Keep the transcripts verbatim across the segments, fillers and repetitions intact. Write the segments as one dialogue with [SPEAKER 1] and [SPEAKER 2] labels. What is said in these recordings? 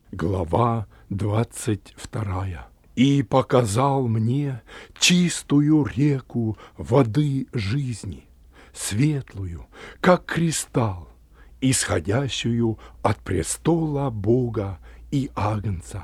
[SPEAKER 1] Глава двадцать вторая. «И показал мне чистую реку воды жизни, светлую, как кристалл, исходящую от престола Бога и Агнца.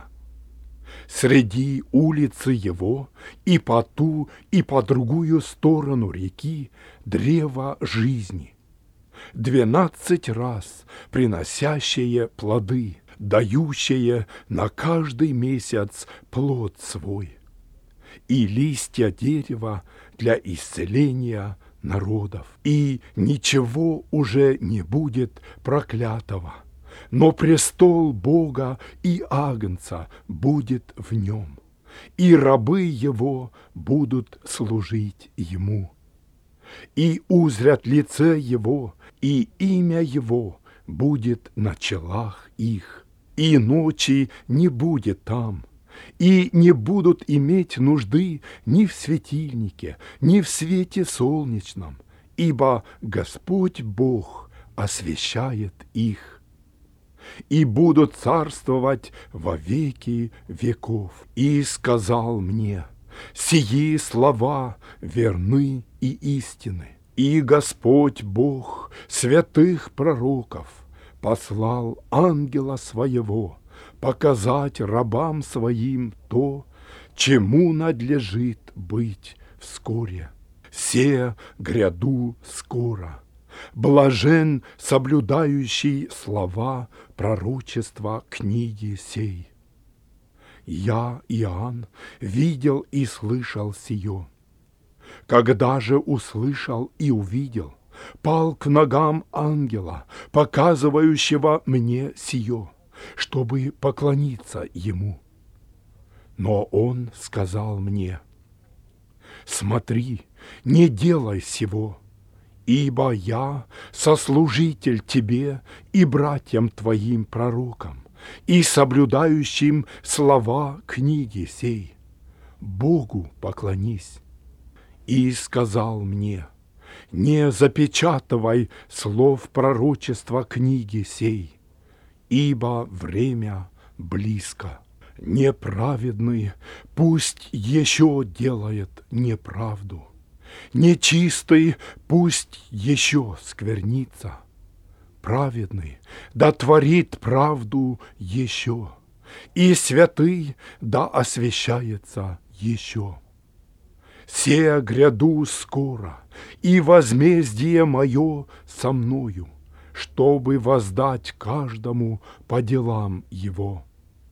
[SPEAKER 1] Среди улицы его и по ту, и по другую сторону реки древо жизни, двенадцать раз приносящее плоды, дающее на каждый месяц плод свой, и листья дерева для исцеления народов. И ничего уже не будет проклятого, но престол Бога и Агнца будет в нем, и рабы его будут служить ему. И узрят лице его, и имя его будет на челах их. И ночи не будет там, и не будут иметь нужды ни в светильнике, ни в свете солнечном, ибо Господь Бог освещает их. И будут царствовать во веки веков. И сказал мне: сии слова верны и истинны. И Господь Бог святых пророков послал ангела своего показать рабам своим то, чему надлежит быть вскоре. Се гряду скоро. Блажен соблюдающий слова пророчества книги сей. Я, Иоанн, видел и слышал сие. Когда же услышал и увидел, пал к ногам ангела, показывающего мне сие, чтобы поклониться ему. Но он сказал мне: смотри, не делай сего, ибо я сослужитель тебе и братьям твоим пророкам, и соблюдающим слова книги сей. Богу поклонись. И сказал мне: не запечатывай слов пророчества книги сей, ибо время близко. Неправедный пусть еще делает неправду, нечистый пусть еще сквернится, праведный да творит правду еще, и святый да освящается еще. Се гряду скоро, и возмездие мое со мною, чтобы воздать каждому по делам его.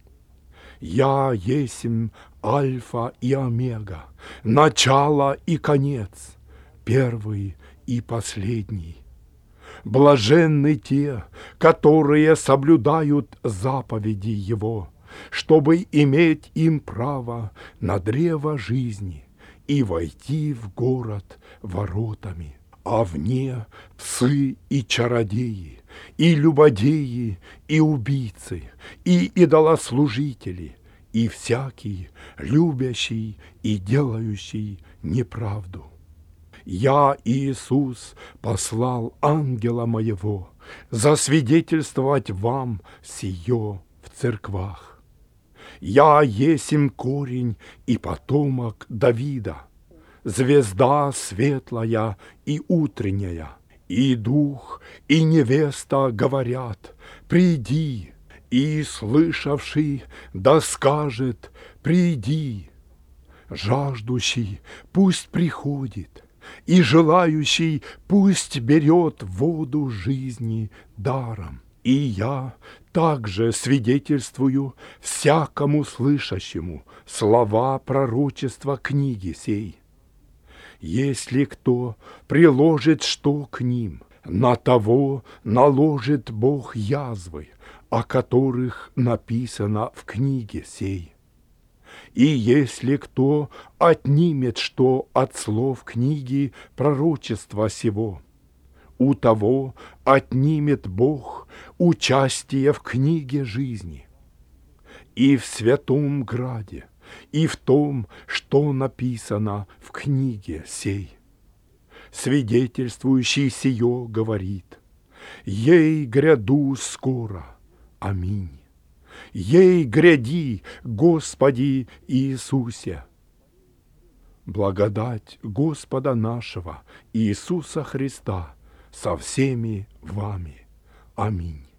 [SPEAKER 1] Я есмь Альфа и Омега, начало и конец, первый и последний. Блаженны те, которые соблюдают заповеди его, чтобы иметь им право на древо жизни и войти в город воротами. А вне псы и чародеи, и любодеи, и убийцы, и идолослужители, и всякий, любящий и делающий неправду. Я, Иисус, послал ангела моего засвидетельствовать вам сие в церквах. Я есмь корень и потомок Давида, звезда светлая и утренняя. И дух, и невеста говорят: приди, и слышавший да скажет: приди. Жаждущий пусть приходит, и желающий пусть берет воду жизни даром. И я также свидетельствую всякому слышащему слова пророчества книги сей. Если кто приложит что к ним, на того наложит Бог язвы, о которых написано в книге сей. И если кто отнимет что от слов книги пророчества сего, у того отнимет Бог участие в книге жизни. И в святом граде, и в том, что написано в книге сей. Свидетельствующий сие говорит: ей гряду скоро. Аминь. ей гряди, Господи Иисусе. Благодать Господа нашего Иисуса Христа со всеми вами. Аминь.